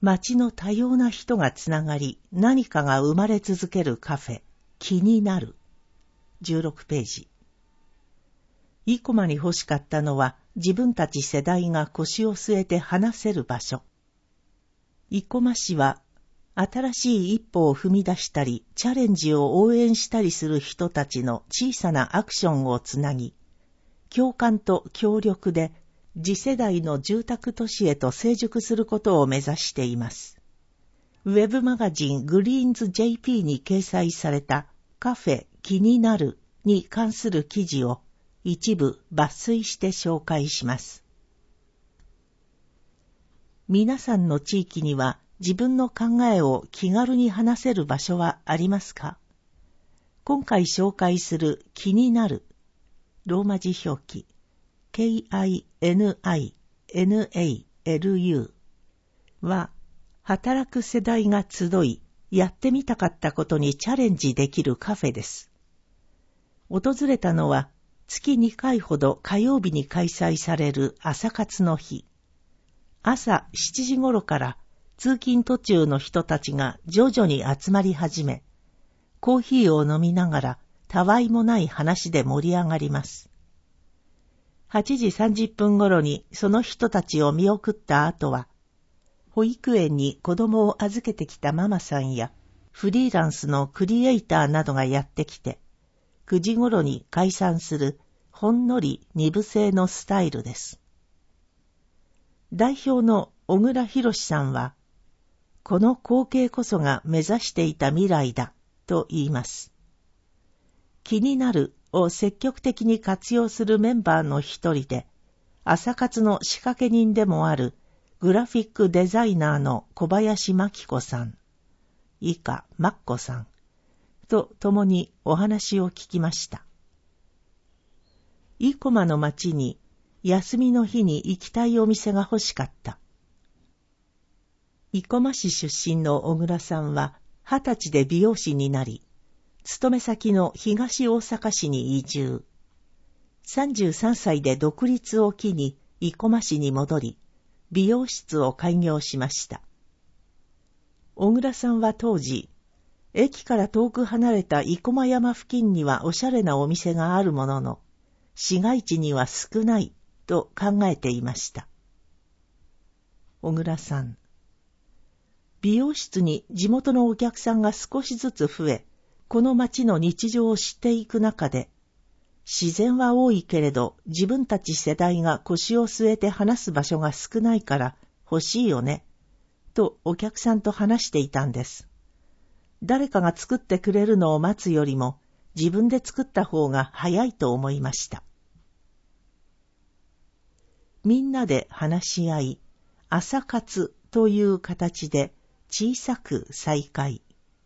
街の多様な人がつながり、何かが生まれ続けるカフェ、気になる。16ページ。生駒に欲しかったのは、自分たち世代が腰を据えて話せる場所。生駒市は、新しい一歩を踏み出したり、チャレンジを応援したりする人たちの小さなアクションをつなぎ、共感と協力で次世代の住宅都市へと成熟することを目指しています。ウェブマガジングリーンズ JP に掲載されたカフェ気になるに関する記事を一部抜粋して紹介します。皆さんの地域には自分の考えを気軽に話せる場所はありますか？今回紹介する気になる、ローマ字表記、KININALU は、働く世代が集い、やってみたかったことにチャレンジできるカフェです。訪れたのは、月2回ほど火曜日に開催される朝活の日。朝7時頃から通勤途中の人たちが徐々に集まり始め、コーヒーを飲みながらたわいもない話で盛り上がります。8時30分頃にその人たちを見送った後は、保育園に子供を預けてきたママさんやフリーランスのクリエイターなどがやってきて、9時頃に解散するほんのり二部制のスタイルです。代表の小倉博さんは、この光景こそが目指していた未来だと言います。気になるを積極的に活用するメンバーの一人で、朝活の仕掛け人でもあるグラフィックデザイナーの小林真紀子さん、以下マッコさんと共にお話を聞きました。生駒の町に休みの日に行きたいお店が欲しかった。生駒市出身の小倉さんは20歳で美容師になり、勤め先の東大阪市に移住。33歳で独立を機に生駒市に戻り、美容室を開業しました。小倉さんは当時、駅から遠く離れた生駒山付近にはおしゃれなお店があるものの、市街地には少ないと考えていました。小倉さん、美容室に地元のお客さんが少しずつ増え、この町の日常を知っていく中で、自然は多いけれど自分たち世代が腰を据えて話す場所が少ないから欲しいよね、とお客さんと話していたんです。誰かが作ってくれるのを待つよりも自分で作った方が早いと思いました。みんなで話し合い、朝活という形で小さく再開。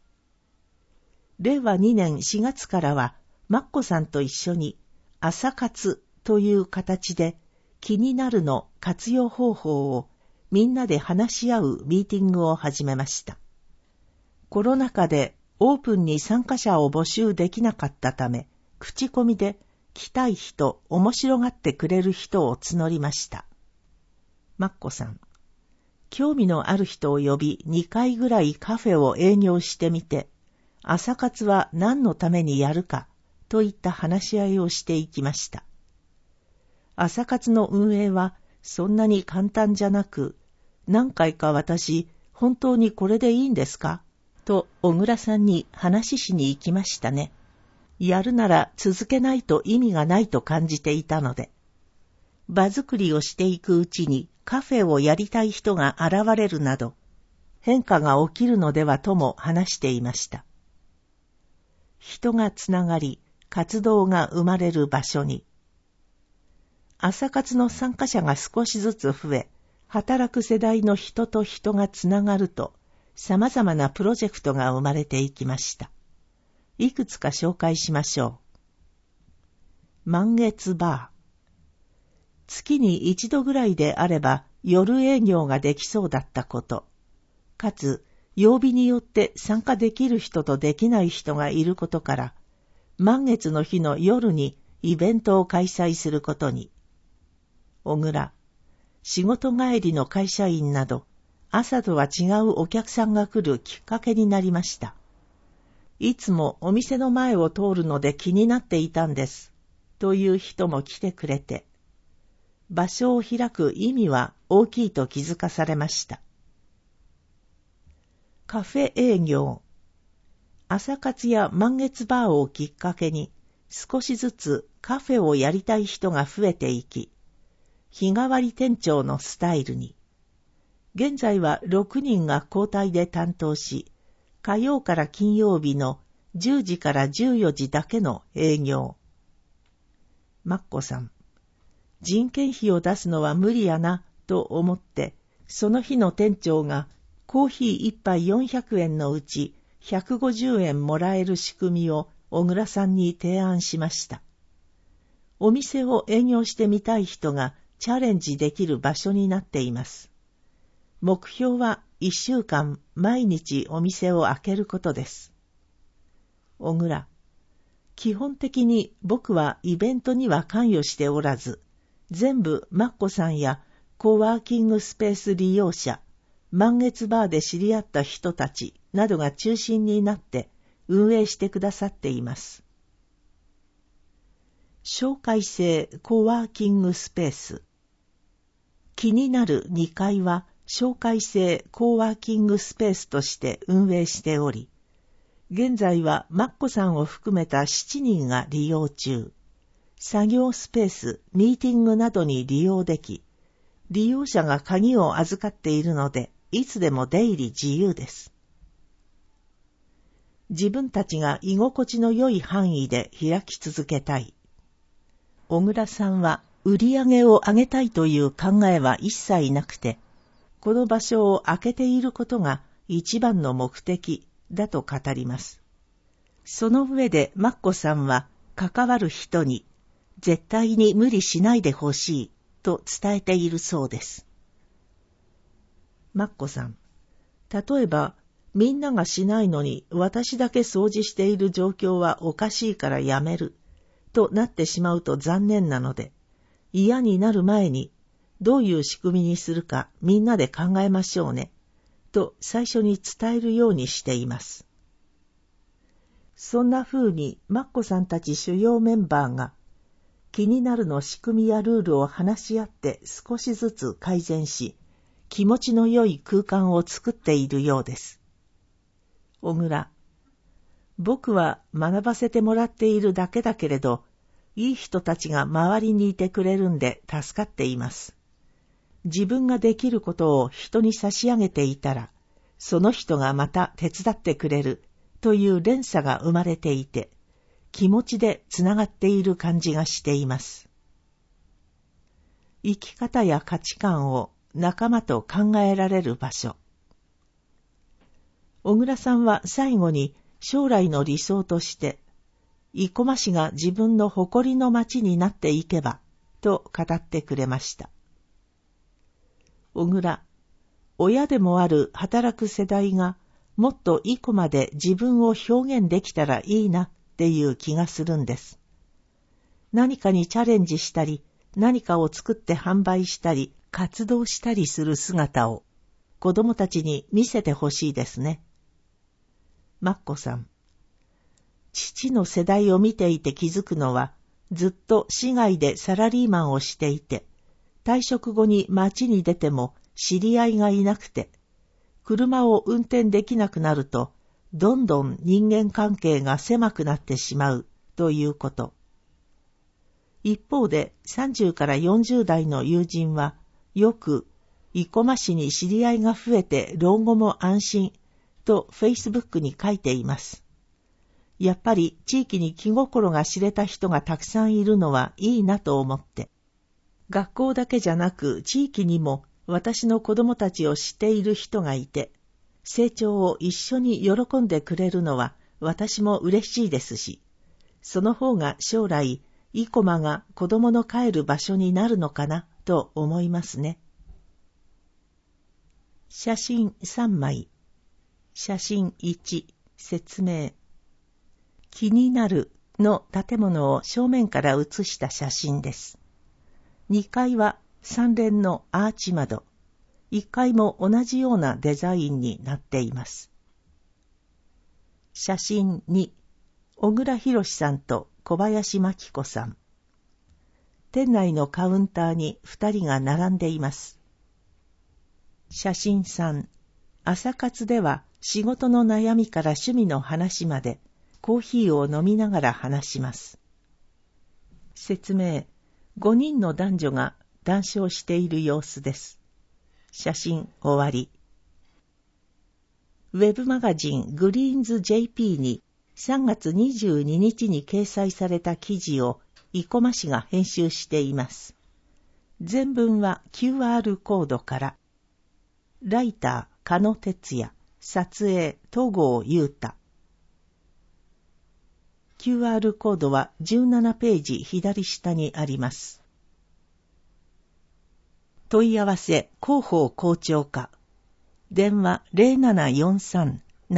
令和2年4月からは、マッコさんと一緒に朝活という形で気になるの活用方法をみんなで話し合うミーティングを始めました。コロナ禍でオープンに参加者を募集できなかったため、口コミで来たい人、面白がってくれる人を募りました。マッコさん、興味のある人を呼び2回ぐらいカフェを営業してみて、朝活は何のためにやるかといった話し合いをしていきました。朝活の運営はそんなに簡単じゃなく、何回か私、本当にこれでいいんですかと小倉さんに話しに行きましたね。やるなら続けないと意味がないと感じていたので。場作りをしていくうちにカフェをやりたい人が現れるなど、変化が起きるのではとも話していました。人がつながり、活動が生まれる場所に。朝活の参加者が少しずつ増え、働く世代の人と人がつながると、様々なプロジェクトが生まれていきました。いくつか紹介しましょう。満月バー。月に一度ぐらいであれば夜営業ができそうだったこと。かつ、曜日によって参加できる人とできない人がいることから、満月の日の夜にイベントを開催することに。小倉、仕事帰りの会社員など、 朝とは違うお客さんが来るきっかけになりました。いつもお店の前を通るので気になっていたんです。という人も来てくれて、場所を開く意味は大きいと気づかされました。カフェ営業。朝活や満月バーをきっかけに少しずつカフェをやりたい人が増えていき、日替わり店長のスタイルに。現在は6人が交代で担当し、火曜から金曜日の10時から14時だけの営業。マッコさん。人件費を出すのは無理やなと思って、その日の店長がコーヒー一杯400円のうち150円もらえる仕組みを小倉さんに提案しました。お店を営業してみたい人がチャレンジできる場所になっています。目標は1週間毎日お店を開けることです。小倉。基本的に僕はイベントには関与しておらず、全部マッコさんやコワーキングスペース利用者、満月バーで知り合った人たちなどが中心になって運営してくださっています。紹介制コワーキングスペース。気になる2階は紹介制コワーキングスペースとして運営しており、現在はマッコさんを含めた7人が利用中。作業スペース、ミーティングなどに利用でき、利用者が鍵を預かっているので、いつでも出入り自由です。自分たちが居心地の良い範囲で開き続けたい。小倉さんは売り上げを上げたいという考えは一切なくて、この場所を空けていることが一番の目的だと語ります。その上でマッコさんは関わる人に、絶対に無理しないでほしいと伝えているそうです。マッコさん。例えば、みんながしないのに私だけ掃除している状況はおかしいからやめるとなってしまうと残念なので、嫌になる前にどういう仕組みにするかみんなで考えましょうねと最初に伝えるようにしています。そんな風にマッコさんたち主要メンバーが気になるの仕組みやルールを話し合って少しずつ改善し、気持ちの良い空間を作っているようです。小倉。僕は学ばせてもらっているだけだけれど、いい人たちが周りにいてくれるんで助かっています。自分ができることを人に差し上げていたら、その人がまた手伝ってくれるという連鎖が生まれていて、気持ちでつながっている感じがしています。生き方や価値観を仲間と考えられる場所。小倉さんは最後に将来の理想として、生駒市が自分の誇りの町になっていけば、と語ってくれました。小倉、親でもある働く世代がもっと生駒で自分を表現できたらいいなっていう気がするんです。何かにチャレンジしたり、何かを作って販売したり、活動したりする姿を子供たちに見せてほしいですね。マッコさん。父の世代を見ていて気づくのは、ずっと市外でサラリーマンをしていて、退職後に街に出ても知り合いがいなくて、車を運転できなくなると、どんどん人間関係が狭くなってしまうということ。一方で30から40代の友人は、よく、生駒市に知り合いが増えて老後も安心と Facebook に書いています。やっぱり地域に気心が知れた人がたくさんいるのはいいなと思って。学校だけじゃなく地域にも私の子供たちを知っている人がいて、成長を一緒に喜んでくれるのは私も嬉しいですし、その方が将来、生駒が子供の帰る場所になるのかなと思いますね。写真3枚。写真1、説明。気になるの建物を正面から写した写真です。2階は3連のアーチ窓。 一階も同じようなデザインになっています。写真2、小倉博さんと小林真紀子さん。店内のカウンターに2人が並んでいます。写真3、朝活では仕事の悩みから趣味の話までコーヒーを飲みながら話します。説明、5人の男女が談笑している様子です。写真終わり。ウェブマガジングリーンズ JP に3月22日に掲載された記事を生駒氏が編集しています。全文は QR コードから。ライター、加野哲也。撮影、戸郷裕太。QR コードは17ページ左下にあります。問い合わせ、広報校長課。電話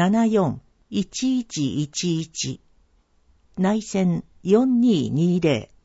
0743-74-1111。内線4220。